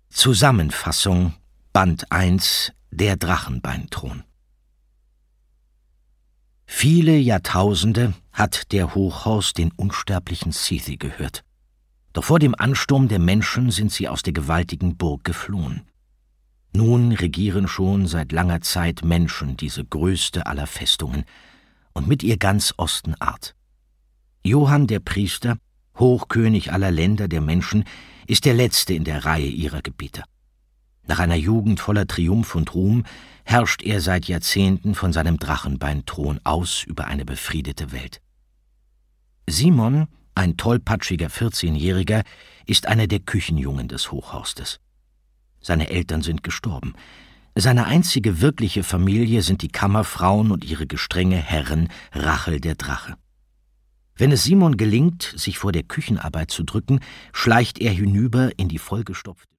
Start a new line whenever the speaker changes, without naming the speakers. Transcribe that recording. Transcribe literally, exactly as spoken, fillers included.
Zusammenfassung Band eins Der Drachenbeinthron. Viele Jahrtausende hat der Hochhaus den unsterblichen Sethi gehört. Doch vor dem Ansturm der Menschen sind sie aus der gewaltigen Burg geflohen. Nun regieren schon seit langer Zeit Menschen diese größte aller Festungen und mit ihr ganz Ostenart. Johann der Priester, Hochkönig aller Länder der Menschen, ist der letzte in der Reihe ihrer Gebieter. Nach einer Jugend voller Triumph und Ruhm herrscht er seit Jahrzehnten von seinem Drachenbeinthron aus über eine befriedete Welt. Simon, ein tollpatschiger vierzehnjähriger, ist einer der Küchenjungen des Hochhaustes. Seine Eltern sind gestorben. Seine einzige wirkliche Familie sind die Kammerfrauen und ihre gestrenge Herrin Rachel der Drache. Wenn es Simon gelingt, sich vor der Küchenarbeit zu drücken, schleicht er hinüber in die vollgestopfte